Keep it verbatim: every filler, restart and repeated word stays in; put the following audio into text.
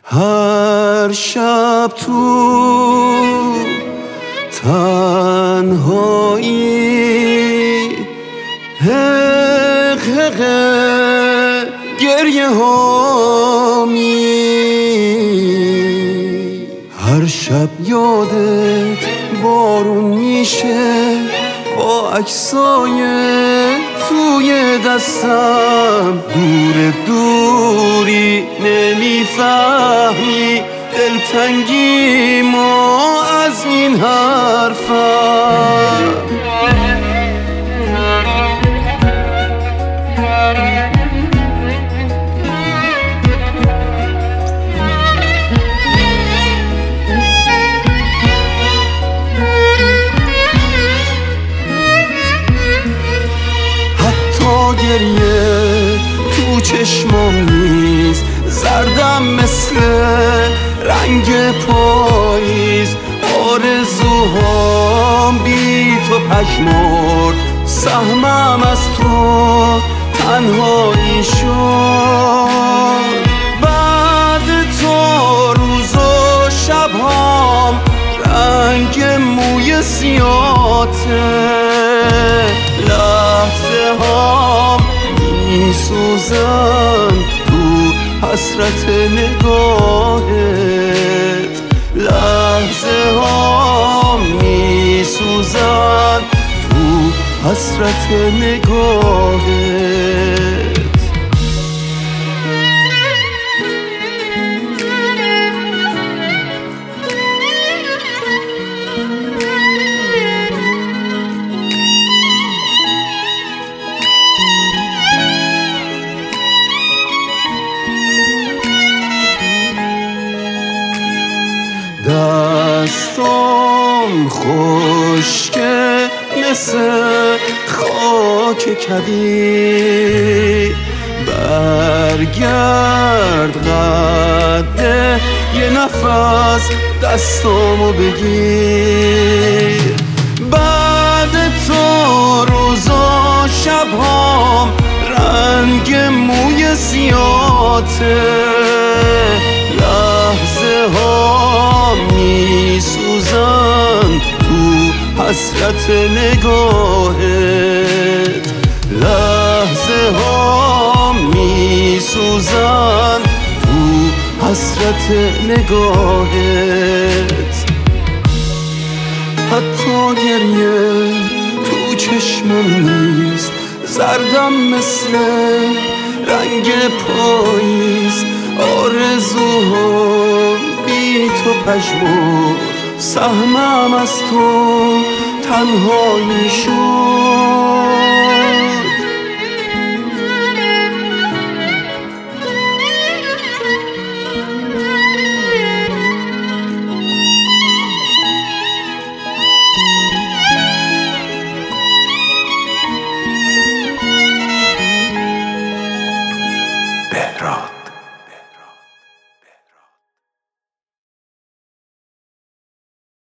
هر شب تو تنهایی حق حق گریه هامی، هر شب یادت بارون میشه با عکسای توی دستم، دور دوری نمیفهمی دلتنگی ما از این حرفم. گریه تو چشمام نیست، زردم مثل رنگ پاییز، آرزوهام بی تو پژمرد، سهمم از تو تنهایی شد. بعد تو روز و شبهام رنگ موی سیاته، لحظه هام می سوزن تو حسرت نگاهت، لحظه هام می سوزن تو حسرت نگاهت. دستام خشکه مثل خاک کویر، برگرد قده یه نفس دستامو بگیر. بعد تو روز و شبهام رنگ موی سیاته، لحظه ها می سوزن تو حسرت نگاهت، لحظه ها می سوزن تو حسرت نگاهت. حتی گریه تو چشمم نیست، زردم مثل رنگ پاییز، آرزوها بی تو پژمرد، سهمم از تو تنهایی شد.